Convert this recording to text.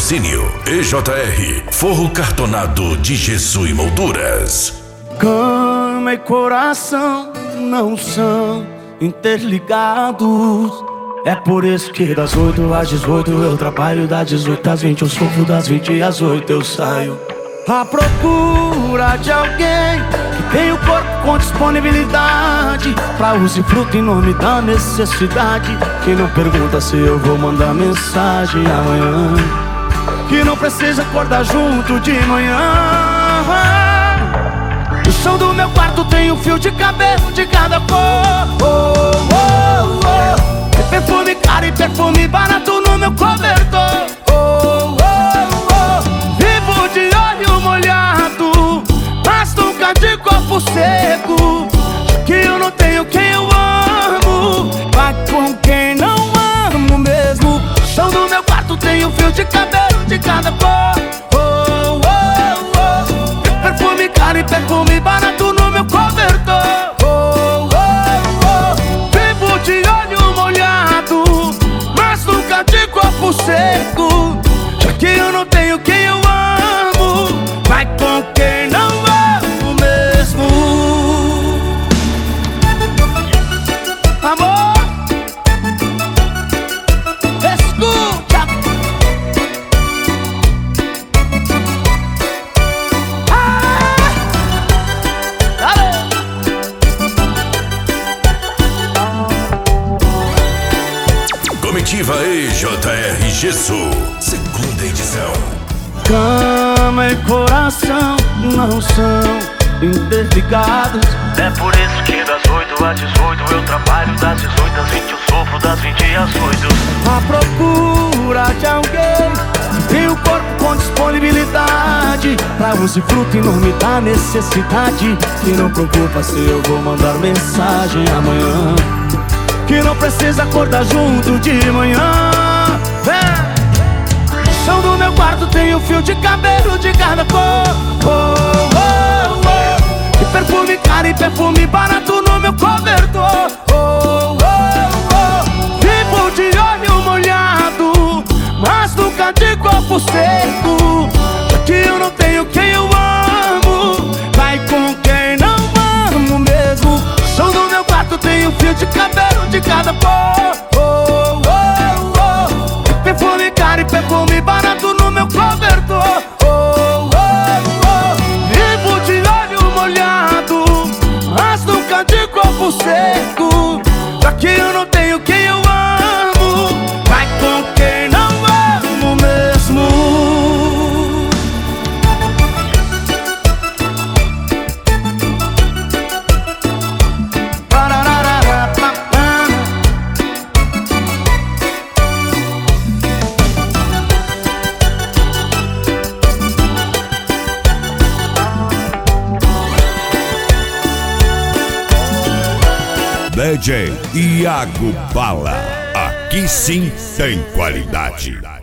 Patrocínio EJR, forro cartonado de Jesus e Molduras. Cama e coração não são interligados. É por isso que das 8 às 18 eu trabalho, das 18 às 20 eu sofro, das 20 às 8 eu saio à procura de alguém que tem o corpo com disponibilidade pra usufruto em nome da necessidade, que não pergunta se eu vou mandar mensagem amanhã, que não precisa acordar junto de manhã. No chão do meu quarto tem um fio de cabelo de cada cor. Tem perfume caro e perfume barato no meu cobertor. Vivo de olho molhado, mas nunca de corpo seco. Já que eu não tenho quem eu amo, vai com quem não amo mesmo. No chão do meu quarto tem um fio de cabelo de cada cor. Tem perfume caro e perfume barato no meu cobertor. Vivo de olho molhado, mas nunca de corpo seco. Já que eu não tenho quem eu amo, vai com quem não amo mesmo. Amor, escuta. Comitiva EJR Jesus, segunda edição. Cama e coração não são interligados. É por isso que das 8 às 18 eu trabalho, das 18 às 20 eu sofro, das 20 às 8 à procura de alguém que tem o corpo com disponibilidade pra usufruto em nome da necessidade, que não preocupa se eu vou mandar mensagem amanhã, que não precisa acordar junto de manhã. No chão do meu quarto tem um fio de cabelo de cada cor. E perfume caro e perfume barato no meu cobertor. Vivo de olho molhado, mas nunca de corpo seco. Já que eu não tenho quem eu amo, vai com quem não amo mesmo. No chão do meu quarto tem um fio de cabelo de cada cor. Perfume caro e perfume barato no meu cobertor. Vivo de olho molhado, mas nunca de corpo seco. Já que eu não tenho quem eu amo, vai com quem não amo mesmo. DJ Iago Bala, aqui sim tem qualidade.